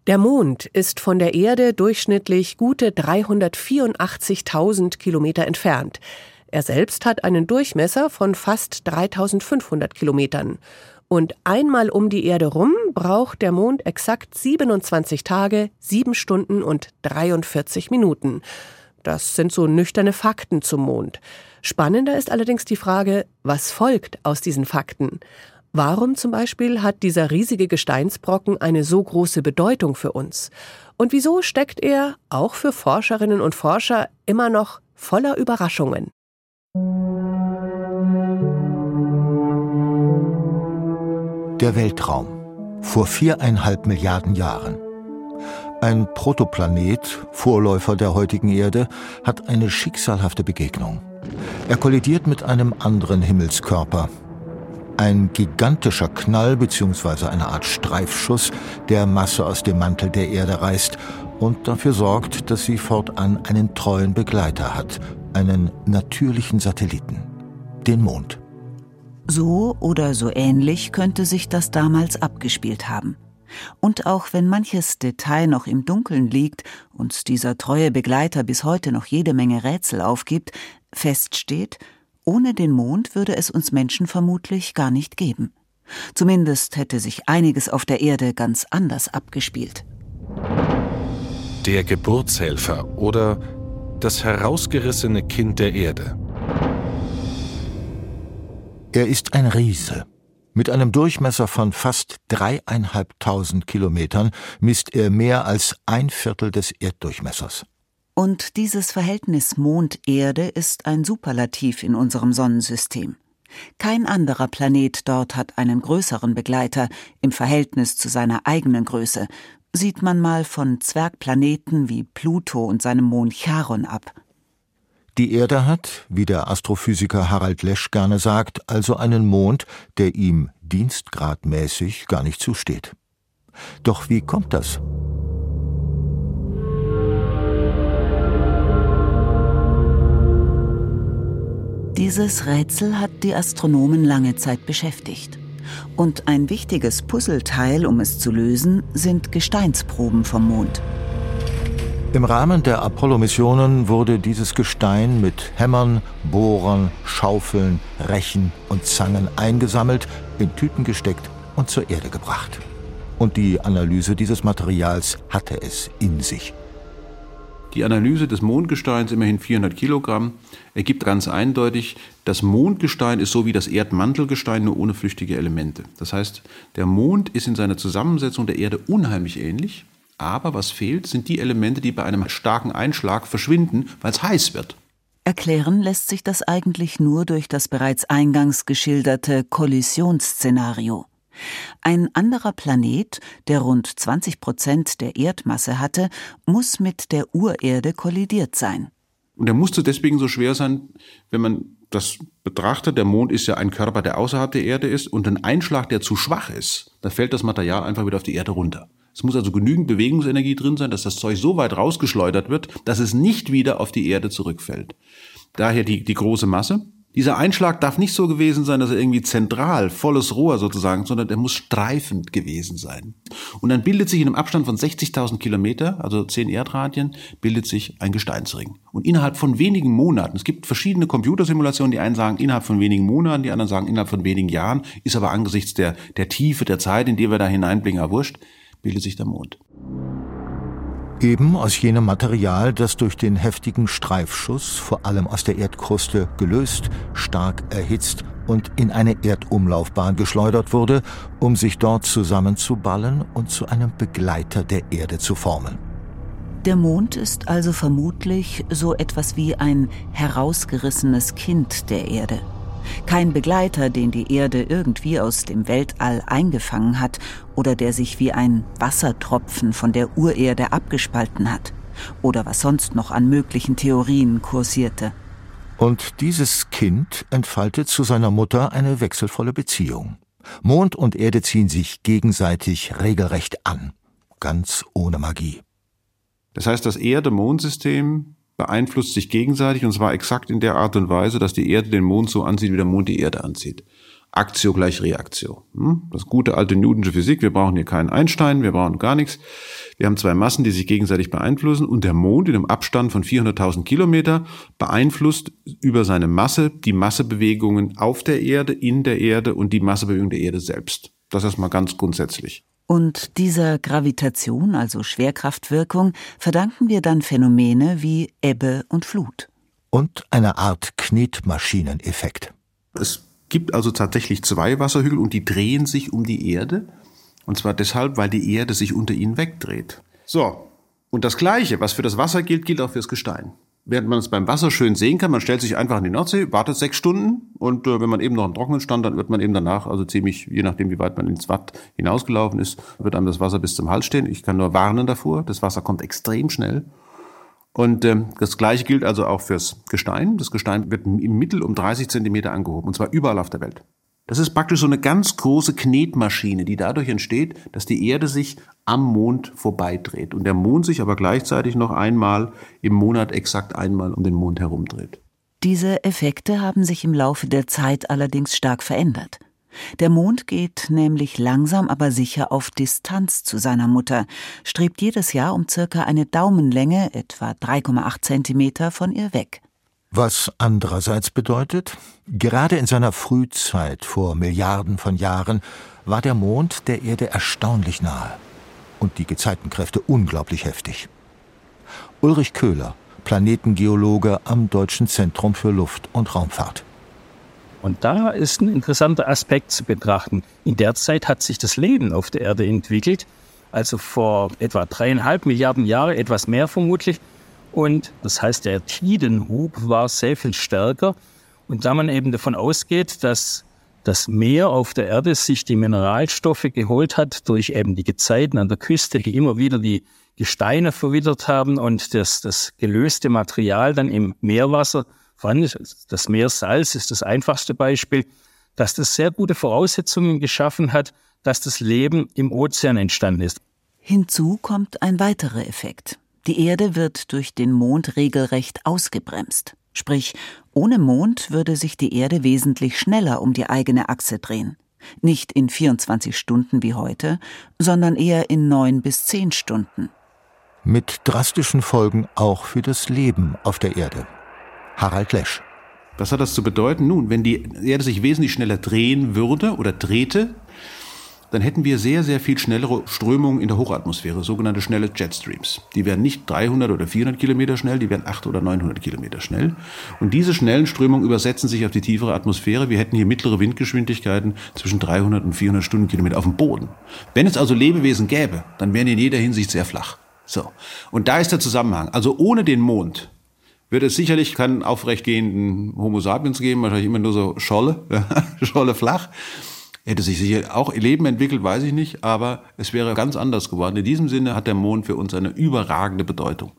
Der Mond ist von der Erde durchschnittlich gute 384.000 Kilometer entfernt. Er selbst hat einen Durchmesser von fast 3.500 Kilometern. Und einmal um die Erde rum braucht der Mond exakt 27 Tage, 7 Stunden und 43 Minuten. Das sind so nüchterne Fakten zum Mond. Spannender ist allerdings die Frage, was folgt aus diesen Fakten? Warum zum Beispiel hat dieser riesige Gesteinsbrocken eine so große Bedeutung für uns? Und wieso steckt er, auch für Forscherinnen und Forscher, immer noch voller Überraschungen? Der Weltraum. Vor 4,5 Milliarden Jahren. Ein Protoplanet, Vorläufer der heutigen Erde, hat eine schicksalhafte Begegnung. Er kollidiert mit einem anderen Himmelskörper. Ein gigantischer Knall bzw. eine Art Streifschuss, der Masse aus dem Mantel der Erde reißt und dafür sorgt, dass sie fortan einen treuen Begleiter hat, einen natürlichen Satelliten, den Mond. So oder so ähnlich könnte sich das damals abgespielt haben. Und auch wenn manches Detail noch im Dunkeln liegt und dieser treue Begleiter bis heute noch jede Menge Rätsel aufgibt, feststeht, ohne den Mond würde es uns Menschen vermutlich gar nicht geben. Zumindest hätte sich einiges auf der Erde ganz anders abgespielt. Der Geburtshelfer oder das herausgerissene Kind der Erde. Er ist ein Riese. Mit einem Durchmesser von fast 3.500 Kilometern misst er mehr als 1/4 des Erddurchmessers. Und dieses Verhältnis Mond-Erde ist ein Superlativ in unserem Sonnensystem. Kein anderer Planet dort hat einen größeren Begleiter im Verhältnis zu seiner eigenen Größe. Sieht man mal von Zwergplaneten wie Pluto und seinem Mond Charon ab. Die Erde hat, wie der Astrophysiker Harald Lesch gerne sagt, also einen Mond, der ihm dienstgradmäßig gar nicht zusteht. Doch wie kommt das? Dieses Rätsel hat die Astronomen lange Zeit beschäftigt. Und ein wichtiges Puzzleteil, um es zu lösen, sind Gesteinsproben vom Mond. Im Rahmen der Apollo-Missionen wurde dieses Gestein mit Hämmern, Bohrern, Schaufeln, Rechen und Zangen eingesammelt, in Tüten gesteckt und zur Erde gebracht. Und die Analyse dieses Materials hatte es in sich. Die Analyse des Mondgesteins, immerhin 400 Kilogramm, ergibt ganz eindeutig, das Mondgestein ist so wie das Erdmantelgestein, nur ohne flüchtige Elemente. Das heißt, der Mond ist in seiner Zusammensetzung der Erde unheimlich ähnlich, aber was fehlt, sind die Elemente, die bei einem starken Einschlag verschwinden, weil es heiß wird. Erklären lässt sich das eigentlich nur durch das bereits eingangs geschilderte Kollisionsszenario. Ein anderer Planet, der rund 20% der Erdmasse hatte, muss mit der Urerde kollidiert sein. Und er musste deswegen so schwer sein, wenn man das betrachtet. Der Mond ist ja ein Körper, der außerhalb der Erde ist, und ein Einschlag, der zu schwach ist, da fällt das Material einfach wieder auf die Erde runter. Es muss also genügend Bewegungsenergie drin sein, dass das Zeug so weit rausgeschleudert wird, dass es nicht wieder auf die Erde zurückfällt. Daher die große Masse. Dieser Einschlag darf nicht so gewesen sein, dass er irgendwie zentral, volles Rohr sozusagen, sondern der muss streifend gewesen sein. Und dann bildet sich in einem Abstand von 60.000 Kilometer, also 10 Erdradien, bildet sich ein Gesteinsring. Und innerhalb von wenigen Monaten, es gibt verschiedene Computersimulationen, die einen sagen innerhalb von wenigen Monaten, die anderen sagen innerhalb von wenigen Jahren, ist aber angesichts der Tiefe, der Zeit, in die wir da hineinblicken, ja wurscht, bildet sich der Mond. Eben aus jenem Material, das durch den heftigen Streifschuss, vor allem aus der Erdkruste, gelöst, stark erhitzt und in eine Erdumlaufbahn geschleudert wurde, um sich dort zusammenzuballen und zu einem Begleiter der Erde zu formen. Der Mond ist also vermutlich so etwas wie ein herausgerissenes Kind der Erde. Kein Begleiter, den die Erde irgendwie aus dem Weltall eingefangen hat oder der sich wie ein Wassertropfen von der Urerde abgespalten hat oder was sonst noch an möglichen Theorien kursierte. Und dieses Kind entfaltet zu seiner Mutter eine wechselvolle Beziehung. Mond und Erde ziehen sich gegenseitig regelrecht an, ganz ohne Magie. Das heißt, das Erde-Mond-System beeinflusst sich gegenseitig, und zwar exakt in der Art und Weise, dass die Erde den Mond so anzieht, wie der Mond die Erde anzieht. Aktio gleich Reaktio. Das gute alte Newtonsche Physik, wir brauchen hier keinen Einstein, wir brauchen gar nichts. Wir haben zwei Massen, die sich gegenseitig beeinflussen und der Mond in einem Abstand von 400.000 Kilometer beeinflusst über seine Masse die Massebewegungen auf der Erde, in der Erde und die Massebewegung der Erde selbst. Das erstmal ganz grundsätzlich. Und dieser Gravitation, also Schwerkraftwirkung, verdanken wir dann Phänomene wie Ebbe und Flut. Und eine Art Knetmaschineneffekt. Es gibt also tatsächlich zwei Wasserhügel und die drehen sich um die Erde. Und zwar deshalb, weil die Erde sich unter ihnen wegdreht. So, und das Gleiche, was für das Wasser gilt, gilt auch fürs Gestein. Während man es beim Wasser schön sehen kann, man stellt sich einfach in die Nordsee, wartet 6 Stunden und wenn man eben noch im Trockenen stand, dann wird man eben danach, also ziemlich, je nachdem wie weit man ins Watt hinausgelaufen ist, wird einem das Wasser bis zum Hals stehen. Ich kann nur warnen davor, das Wasser kommt extrem schnell. Und das Gleiche gilt also auch fürs Gestein. Das Gestein wird im Mittel um 30 Zentimeter angehoben, und zwar überall auf der Welt. Das ist praktisch so eine ganz große Knetmaschine, die dadurch entsteht, dass die Erde sich am Mond vorbeidreht und der Mond sich aber gleichzeitig noch einmal im Monat exakt einmal um den Mond herumdreht. Diese Effekte haben sich im Laufe der Zeit allerdings stark verändert. Der Mond geht nämlich langsam aber sicher auf Distanz zu seiner Mutter, strebt jedes Jahr um circa eine Daumenlänge, etwa 3,8 Zentimeter, von ihr weg. Was andererseits bedeutet, gerade in seiner Frühzeit vor Milliarden von Jahren war der Mond der Erde erstaunlich nahe und die Gezeitenkräfte unglaublich heftig. Ulrich Köhler, Planetengeologe am Deutschen Zentrum für Luft- und Raumfahrt. Und da ist ein interessanter Aspekt zu betrachten. In der Zeit hat sich das Leben auf der Erde entwickelt, also vor etwa 3,5 Milliarden Jahren, etwas mehr vermutlich. Und das heißt, der Tidenhub war sehr viel stärker. Und da man eben davon ausgeht, dass das Meer auf der Erde sich die Mineralstoffe geholt hat durch eben die Gezeiten an der Küste, die immer wieder die Gesteine verwittert haben und das gelöste Material dann im Meerwasser fand. Das Meersalz ist das einfachste Beispiel, dass das sehr gute Voraussetzungen geschaffen hat, dass das Leben im Ozean entstanden ist. Hinzu kommt ein weiterer Effekt. Die Erde wird durch den Mond regelrecht ausgebremst. Sprich, ohne Mond würde sich die Erde wesentlich schneller um die eigene Achse drehen. Nicht in 24 Stunden wie heute, sondern eher in 9 bis 10 Stunden. Mit drastischen Folgen auch für das Leben auf der Erde. Harald Lesch. Was hat das zu bedeuten? Nun, wenn die Erde sich wesentlich schneller drehen würde oder drehte, dann hätten wir sehr, sehr viel schnellere Strömungen in der Hochatmosphäre, sogenannte schnelle Jetstreams. Die wären nicht 300 oder 400 Kilometer schnell, die wären 800 oder 900 Kilometer schnell. Und diese schnellen Strömungen übersetzen sich auf die tiefere Atmosphäre. Wir hätten hier mittlere Windgeschwindigkeiten zwischen 300 und 400 Stundenkilometer auf dem Boden. Wenn es also Lebewesen gäbe, dann wären die in jeder Hinsicht sehr flach. So. Und da ist der Zusammenhang. Also ohne den Mond wird es sicherlich keinen aufrechtgehenden Homo sapiens geben, wahrscheinlich immer nur so Scholle, Scholle flach. Hätte sich sicher auch Leben entwickelt, weiß ich nicht, aber es wäre ganz anders geworden. In diesem Sinne hat der Mond für uns eine überragende Bedeutung.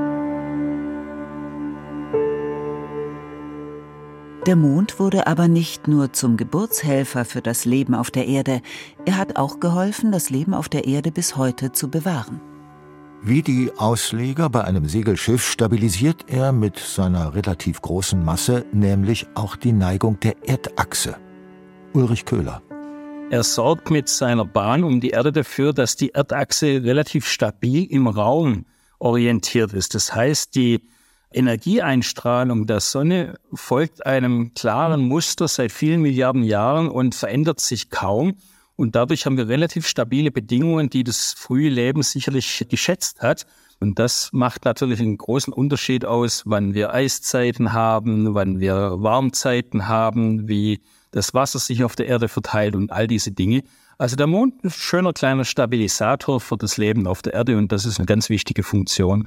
Der Mond wurde aber nicht nur zum Geburtshelfer für das Leben auf der Erde, er hat auch geholfen, das Leben auf der Erde bis heute zu bewahren. Wie die Ausleger bei einem Segelschiff stabilisiert er mit seiner relativ großen Masse nämlich auch die Neigung der Erdachse. Ulrich Köhler. Er sorgt mit seiner Bahn um die Erde dafür, dass die Erdachse relativ stabil im Raum orientiert ist. Das heißt, die Energieeinstrahlung der Sonne folgt einem klaren Muster seit vielen Milliarden Jahren und verändert sich kaum. Und dadurch haben wir relativ stabile Bedingungen, die das frühe Leben sicherlich geschätzt hat. Und das macht natürlich einen großen Unterschied aus, wann wir Eiszeiten haben, wann wir Warmzeiten haben, wie das Wasser sich auf der Erde verteilt und all diese Dinge. Also der Mond ist ein schöner kleiner Stabilisator für das Leben auf der Erde und das ist eine ganz wichtige Funktion.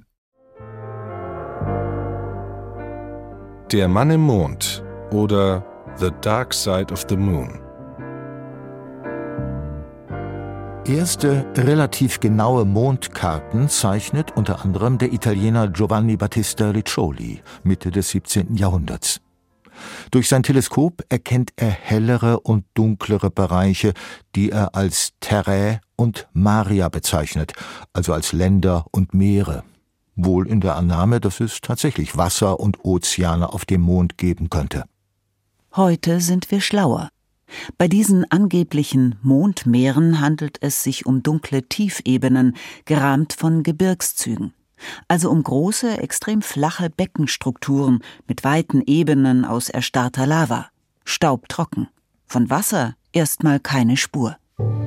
Der Mann im Mond oder The Dark Side of the Moon. Erste relativ genaue Mondkarten zeichnet unter anderem der Italiener Giovanni Battista Riccioli Mitte des 17. Jahrhunderts. Durch sein Teleskop erkennt er hellere und dunklere Bereiche, die er als Terrae und Maria bezeichnet, also als Länder und Meere. Wohl in der Annahme, dass es tatsächlich Wasser und Ozeane auf dem Mond geben könnte. Heute sind wir schlauer. Bei diesen angeblichen Mondmeeren handelt es sich um dunkle Tiefebenen, gerahmt von Gebirgszügen. Also um große, extrem flache Beckenstrukturen mit weiten Ebenen aus erstarrter Lava. Staubtrocken. Von Wasser erstmal keine Spur.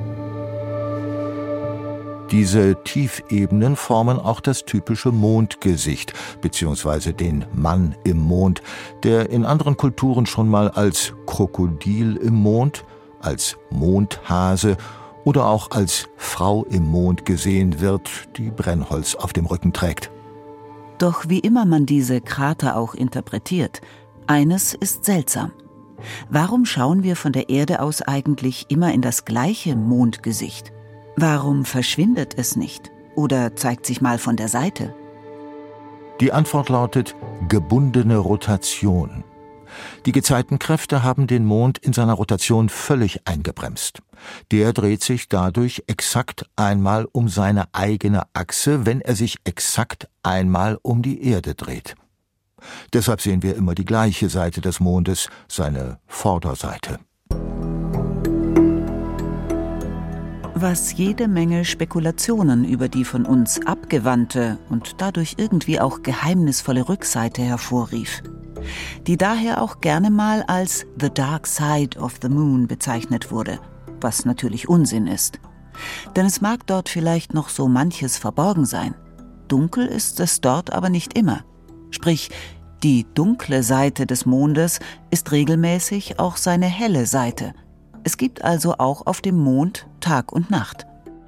Diese Tiefebenen formen auch das typische Mondgesicht, beziehungsweise den Mann im Mond, der in anderen Kulturen schon mal als Krokodil im Mond, als Mondhase oder auch als Frau im Mond gesehen wird, die Brennholz auf dem Rücken trägt. Doch wie immer man diese Krater auch interpretiert, eines ist seltsam. Warum schauen wir von der Erde aus eigentlich immer in das gleiche Mondgesicht? Warum verschwindet es nicht oder zeigt sich mal von der Seite? Die Antwort lautet gebundene Rotation. Die Gezeitenkräfte haben den Mond in seiner Rotation völlig eingebremst. Der dreht sich dadurch exakt einmal um seine eigene Achse, wenn er sich exakt einmal um die Erde dreht. Deshalb sehen wir immer die gleiche Seite des Mondes, seine Vorderseite. Was jede Menge Spekulationen über die von uns abgewandte und dadurch irgendwie auch geheimnisvolle Rückseite hervorrief, die daher auch gerne mal als The Dark Side of the Moon bezeichnet wurde, was natürlich Unsinn ist. Denn es mag dort vielleicht noch so manches verborgen sein. Dunkel ist es dort aber nicht immer. Sprich, die dunkle Seite des Mondes ist regelmäßig auch seine helle Seite. Es gibt also auch auf dem Mond Tag und Nacht.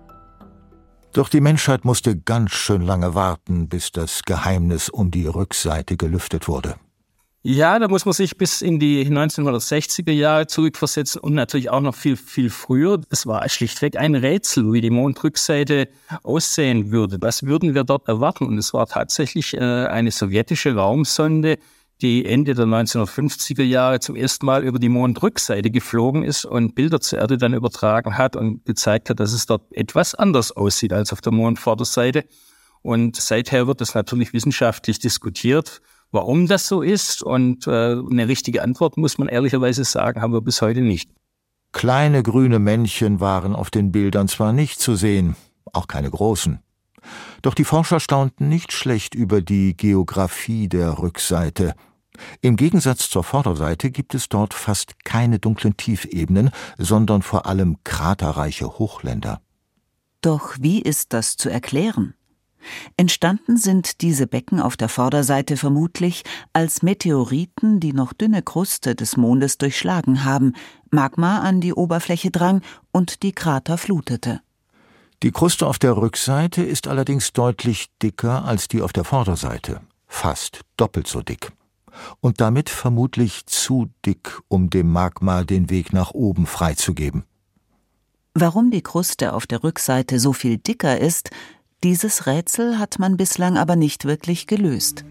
Doch die Menschheit musste ganz schön lange warten, bis das Geheimnis um die Rückseite gelüftet wurde. Ja, da muss man sich bis in die 1960er Jahre zurückversetzen und natürlich auch noch viel, viel früher. Es war schlichtweg ein Rätsel, wie die Mondrückseite aussehen würde. Was würden wir dort erwarten? Und es war tatsächlich eine sowjetische Raumsonde, die Ende der 1950er Jahre zum ersten Mal über die Mondrückseite geflogen ist und Bilder zur Erde dann übertragen hat und gezeigt hat, dass es dort etwas anders aussieht als auf der Mondvorderseite. Und seither wird das natürlich wissenschaftlich diskutiert, warum das so ist. Und eine richtige Antwort, muss man ehrlicherweise sagen, haben wir bis heute nicht. Kleine grüne Männchen waren auf den Bildern zwar nicht zu sehen, auch keine großen. Doch die Forscher staunten nicht schlecht über die Geographie der Rückseite. Im Gegensatz zur Vorderseite gibt es dort fast keine dunklen Tiefebenen, sondern vor allem kraterreiche Hochländer. Doch wie ist das zu erklären? Entstanden sind diese Becken auf der Vorderseite vermutlich, als Meteoriten die noch dünne Kruste des Mondes durchschlagen haben, Magma an die Oberfläche drang und die Krater flutete. Die Kruste auf der Rückseite ist allerdings deutlich dicker als die auf der Vorderseite, fast doppelt so dick. Und damit vermutlich zu dick, um dem Magma den Weg nach oben freizugeben. Warum die Kruste auf der Rückseite so viel dicker ist, dieses Rätsel hat man bislang aber nicht wirklich gelöst.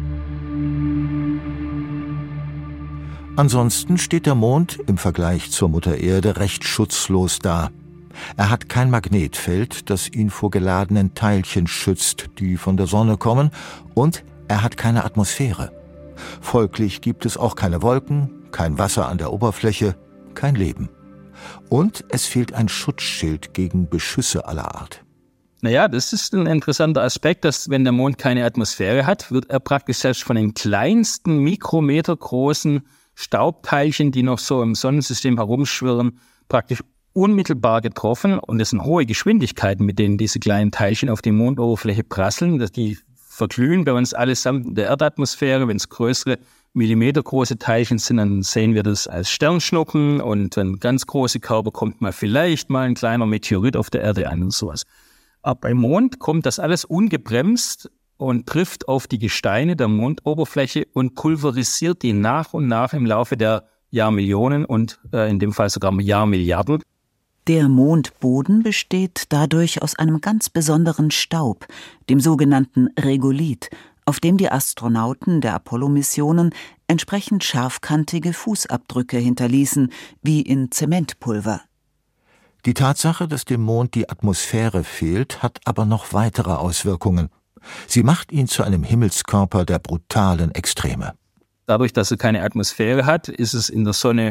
Ansonsten steht der Mond im Vergleich zur Mutter Erde recht schutzlos da. Er hat kein Magnetfeld, das ihn vor geladenen Teilchen schützt, die von der Sonne kommen, und er hat keine Atmosphäre. Folglich gibt es auch keine Wolken, kein Wasser an der Oberfläche, kein Leben. Und es fehlt ein Schutzschild gegen Beschüsse aller Art. Naja, das ist ein interessanter Aspekt, dass wenn der Mond keine Atmosphäre hat, wird er praktisch selbst von den kleinsten mikrometergroßen Staubteilchen, die noch so im Sonnensystem herumschwirren, praktisch unmittelbar getroffen. Und es sind hohe Geschwindigkeiten, mit denen diese kleinen Teilchen auf die Mondoberfläche prasseln. Die verglühen bei uns allesamt in der Erdatmosphäre. Wenn es größere, millimetergroße Teilchen sind, dann sehen wir das als Sternschnuppen. Und wenn ganz große Körper kommt vielleicht mal ein kleiner Meteorit auf der Erde an und sowas. Aber beim Mond kommt das alles ungebremst und trifft auf die Gesteine der Mondoberfläche und pulverisiert die nach und nach im Laufe der Jahrmillionen und in dem Fall sogar Jahrmilliarden. Der Mondboden besteht dadurch aus einem ganz besonderen Staub, dem sogenannten Regolith, auf dem die Astronauten der Apollo-Missionen entsprechend scharfkantige Fußabdrücke hinterließen, wie in Zementpulver. Die Tatsache, dass dem Mond die Atmosphäre fehlt, hat aber noch weitere Auswirkungen. Sie macht ihn zu einem Himmelskörper der brutalen Extreme. Dadurch, dass er keine Atmosphäre hat, ist es in der Sonne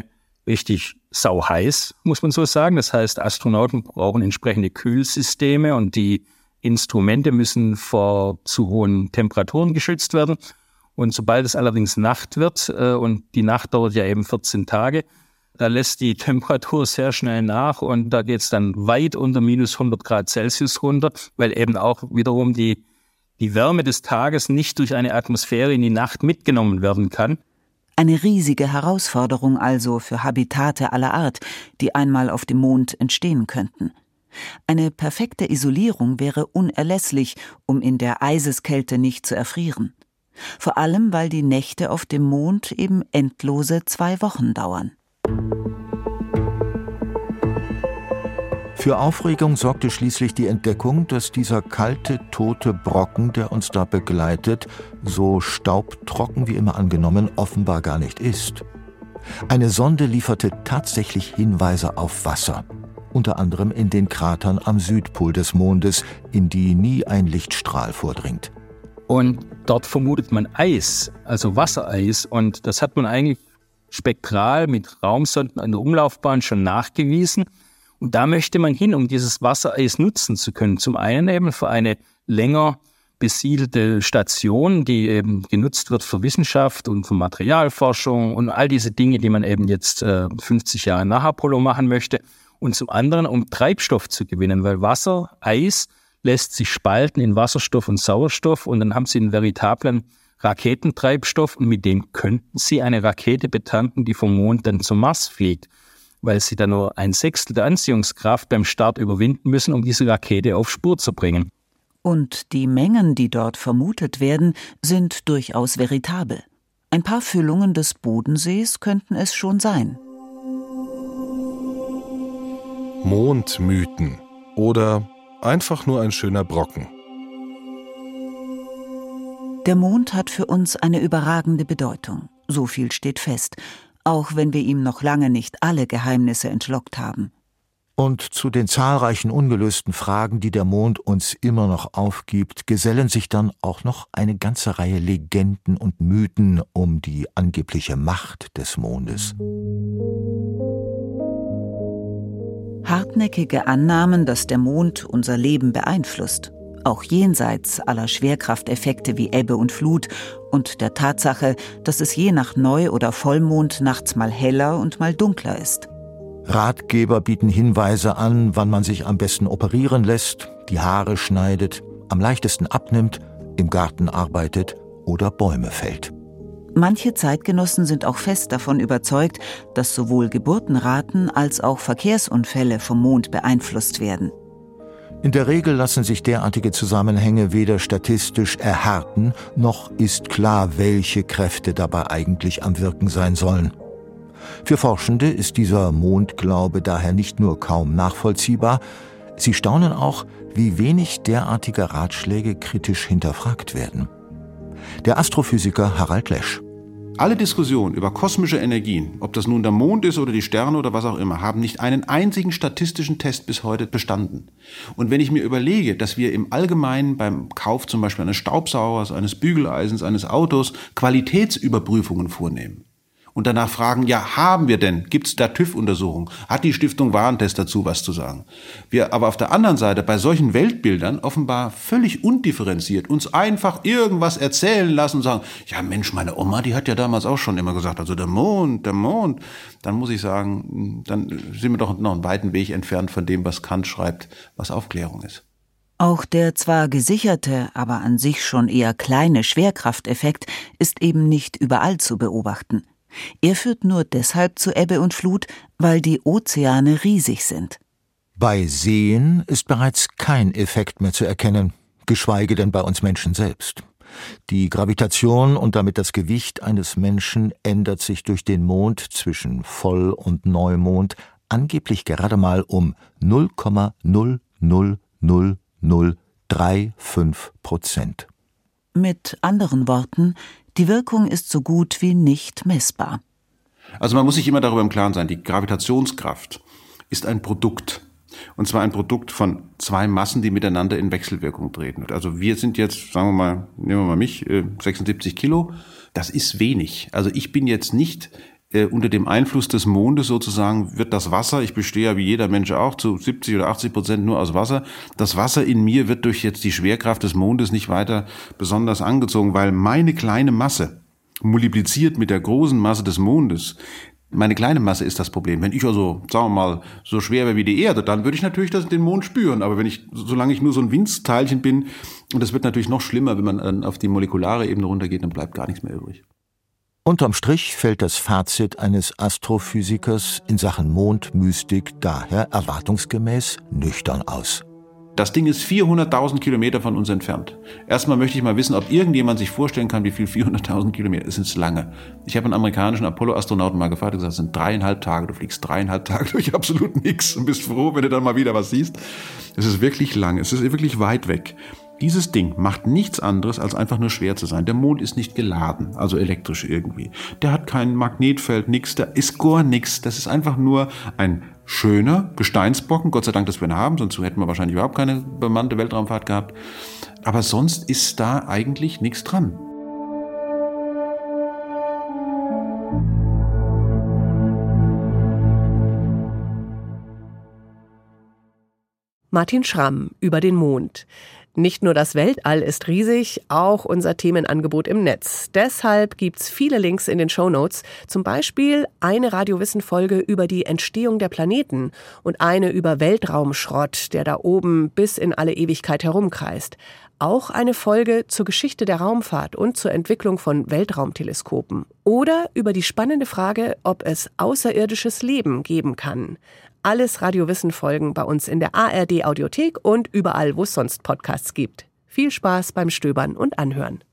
richtig sauheiß, muss man so sagen. Das heißt, Astronauten brauchen entsprechende Kühlsysteme und die Instrumente müssen vor zu hohen Temperaturen geschützt werden. Und sobald es allerdings Nacht wird, und die Nacht dauert ja eben 14 Tage, da lässt die Temperatur sehr schnell nach und da geht es dann weit unter minus 100 Grad Celsius runter, weil eben auch wiederum die Wärme des Tages nicht durch eine Atmosphäre in die Nacht mitgenommen werden kann. Eine riesige Herausforderung also für Habitate aller Art, die einmal auf dem Mond entstehen könnten. Eine perfekte Isolierung wäre unerlässlich, um in der Eiseskälte nicht zu erfrieren. Vor allem, weil die Nächte auf dem Mond eben endlose 2 Wochen dauern. Für Aufregung sorgte schließlich die Entdeckung, dass dieser kalte, tote Brocken, der uns da begleitet, so staubtrocken wie immer angenommen, offenbar gar nicht ist. Eine Sonde lieferte tatsächlich Hinweise auf Wasser, unter anderem in den Kratern am Südpol des Mondes, in die nie ein Lichtstrahl vordringt. Und dort vermutet man Eis, also Wassereis, und das hat man eigentlich spektral mit Raumsonden in der Umlaufbahn schon nachgewiesen. Und da möchte man hin, um dieses Wassereis nutzen zu können. Zum einen eben für eine länger besiedelte Station, die eben genutzt wird für Wissenschaft und für Materialforschung und all diese Dinge, die man eben jetzt 50 Jahre nach Apollo machen möchte. Und zum anderen, um Treibstoff zu gewinnen, weil Wasser, Eis, lässt sich spalten in Wasserstoff und Sauerstoff und dann haben sie einen veritablen Raketentreibstoff und mit dem könnten sie eine Rakete betanken, die vom Mond dann zum Mars fliegt, weil sie dann nur 1/6 der Anziehungskraft beim Start überwinden müssen, um diese Rakete auf Spur zu bringen. Und die Mengen, die dort vermutet werden, sind durchaus veritabel. Ein paar Füllungen des Bodensees könnten es schon sein. Mondmythen oder einfach nur ein schöner Brocken. Der Mond hat für uns eine überragende Bedeutung. So viel steht fest, auch wenn wir ihm noch lange nicht alle Geheimnisse entlockt haben. Und zu den zahlreichen ungelösten Fragen, die der Mond uns immer noch aufgibt, gesellen sich dann auch noch eine ganze Reihe Legenden und Mythen um die angebliche Macht des Mondes. Hartnäckige Annahmen, dass der Mond unser Leben beeinflusst, auch jenseits aller Schwerkrafteffekte wie Ebbe und Flut und der Tatsache, dass es je nach Neu- oder Vollmond nachts mal heller und mal dunkler ist. Ratgeber bieten Hinweise an, wann man sich am besten operieren lässt, die Haare schneidet, am leichtesten abnimmt, im Garten arbeitet oder Bäume fällt. Manche Zeitgenossen sind auch fest davon überzeugt, dass sowohl Geburtenraten als auch Verkehrsunfälle vom Mond beeinflusst werden. In der Regel lassen sich derartige Zusammenhänge weder statistisch erhärten, noch ist klar, welche Kräfte dabei eigentlich am Wirken sein sollen. Für Forschende ist dieser Mondglaube daher nicht nur kaum nachvollziehbar, sie staunen auch, wie wenig derartige Ratschläge kritisch hinterfragt werden. Der Astrophysiker Harald Lesch. Alle Diskussionen über kosmische Energien, ob das nun der Mond ist oder die Sterne oder was auch immer, haben nicht einen einzigen statistischen Test bis heute bestanden. Und wenn ich mir überlege, dass wir im Allgemeinen beim Kauf zum Beispiel eines Staubsaugers, eines Bügeleisens, eines Autos Qualitätsüberprüfungen vornehmen und danach fragen, ja, haben wir denn, gibt es da TÜV-Untersuchungen, hat die Stiftung Warentest dazu was zu sagen? Wir aber auf der anderen Seite bei solchen Weltbildern offenbar völlig undifferenziert uns einfach irgendwas erzählen lassen und sagen, ja Mensch, meine Oma, die hat ja damals auch schon immer gesagt, also der Mond, dann muss ich sagen, dann sind wir doch noch einen weiten Weg entfernt von dem, was Kant schreibt, was Aufklärung ist. Auch der zwar gesicherte, aber an sich schon eher kleine Schwerkrafteffekt ist eben nicht überall zu beobachten. Er führt nur deshalb zu Ebbe und Flut, weil die Ozeane riesig sind. Bei Seen ist bereits kein Effekt mehr zu erkennen, geschweige denn bei uns Menschen selbst. Die Gravitation und damit das Gewicht eines Menschen ändert sich durch den Mond zwischen Voll- und Neumond angeblich gerade mal um 0,0000035%. Mit anderen Worten, die Wirkung ist so gut wie nicht messbar. Also man muss sich immer darüber im Klaren sein, die Gravitationskraft ist ein Produkt. Und zwar ein Produkt von 2 Massen, die miteinander in Wechselwirkung treten. Also wir sind jetzt, sagen wir mal, nehmen wir mal mich, 76 Kilo. Das ist wenig. Also ich bin jetzt nicht unter dem Einfluss des Mondes sozusagen wird das Wasser, ich bestehe ja wie jeder Mensch auch zu 70 oder 80% nur aus Wasser, das Wasser in mir wird durch jetzt die Schwerkraft des Mondes nicht weiter besonders angezogen, weil meine kleine Masse multipliziert mit der großen Masse des Mondes, meine kleine Masse ist das Problem. Wenn ich also, sagen wir mal, so schwer wäre wie die Erde, dann würde ich natürlich den Mond spüren. Aber solange ich nur so ein Winzteilchen bin, und das wird natürlich noch schlimmer, wenn man dann auf die molekulare Ebene runtergeht, dann bleibt gar nichts mehr übrig. Unterm Strich fällt das Fazit eines Astrophysikers in Sachen Mondmystik daher erwartungsgemäß nüchtern aus. Das Ding ist 400.000 Kilometer von uns entfernt. Erstmal möchte ich mal wissen, ob irgendjemand sich vorstellen kann, wie viel 400.000 Kilometer ist. Das ist lange. Ich habe einen amerikanischen Apollo-Astronauten mal gefragt und gesagt, das sind 3,5 Tage. Du fliegst 3,5 Tage durch absolut nichts und bist froh, wenn du dann mal wieder was siehst. Es ist wirklich lang. Es ist wirklich weit weg. Dieses Ding macht nichts anderes, als einfach nur schwer zu sein. Der Mond ist nicht geladen, also elektrisch irgendwie. Der hat kein Magnetfeld, nix, da ist gar nichts. Das ist einfach nur ein schöner Gesteinsbrocken. Gott sei Dank, dass wir ihn haben, sonst hätten wir wahrscheinlich überhaupt keine bemannte Weltraumfahrt gehabt. Aber sonst ist da eigentlich nichts dran. Martin Schramm über den Mond. Nicht nur das Weltall ist riesig, auch unser Themenangebot im Netz. Deshalb gibt's viele Links in den Shownotes. Zum Beispiel eine Radiowissen-Folge über die Entstehung der Planeten und eine über Weltraumschrott, der da oben bis in alle Ewigkeit herumkreist. Auch eine Folge zur Geschichte der Raumfahrt und zur Entwicklung von Weltraumteleskopen. Oder über die spannende Frage, ob es außerirdisches Leben geben kann. Alles Radiowissen-Folgen bei uns in der ARD-Audiothek und überall, wo es sonst Podcasts gibt. Viel Spaß beim Stöbern und Anhören.